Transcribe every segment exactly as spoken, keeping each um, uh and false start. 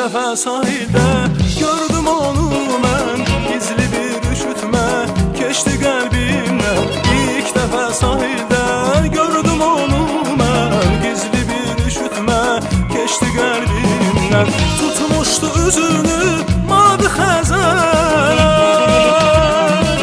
dəfə sahildə gördüm onu mən, gizli bir üşütmə keçdi qəlbimdən. İlk dəfə sahildə gördüm onu mən, gizli bir üşütmə keçdi qəlbimdən. Tutmuşdu üzünü mavi xəzələr,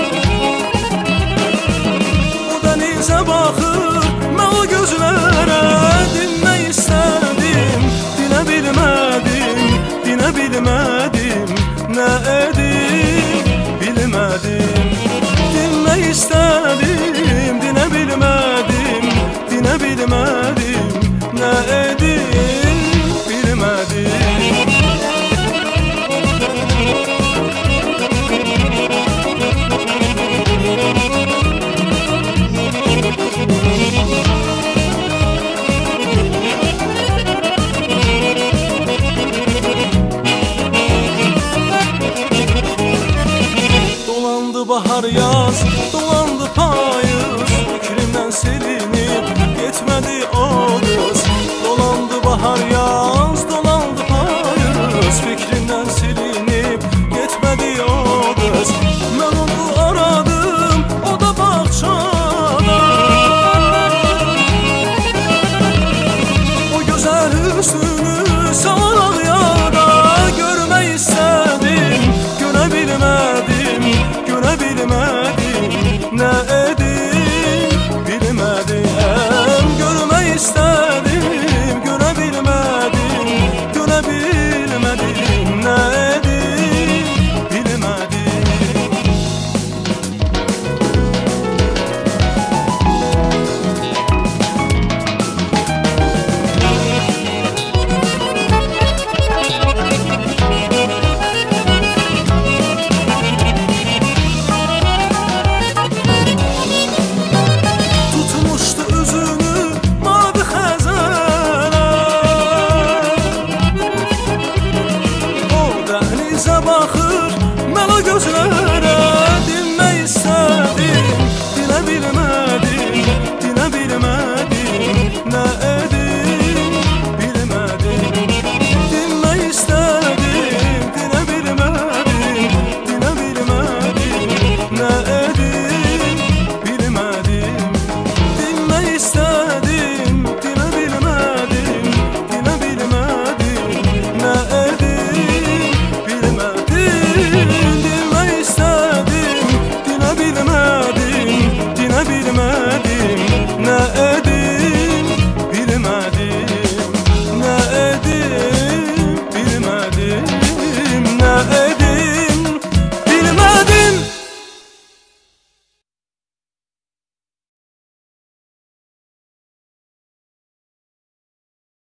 o dənizə baxır mən o gözlərə. Dinmək istədim, dinə bilmədim, dinə bilmədim, nə edim bilmədim. Dinmək istədim, dinə bilmədim, dinə bilmədim, nə edim bilmədim. Dolandı bahar yaz, dolandı payız, fikrimdən silinib getmədi o qız. Dolandı bahar yaz, dolandı payız, fikrimdən silinib getmədi o qız. Mən onu aradım, o da bağçada, o gözəl üstünü salaq yada. Görmək istədim, görə bilmədim, görə bilmədim, nə edim bilmədim. Görmək istədim, görə bilmədim, görə bilmədim, nə edim bilmədim. Tutmuşdu üzünü mavi xəzələr, o dənizə baxır mən o gözlərə. Dinmək istədim, dinə bilmədim, dinə bilmədim, nə edim bilmədim. Dinmək istədim, dinə bilmədim, dinə bilmədim, nə edim bilmədim. Dinmək istədim, dinə bilmədim, dinə bilmədim, nə edim bilmədim. Dinmək istədim, dinə bilmədim, dinə bilmədim, nə edim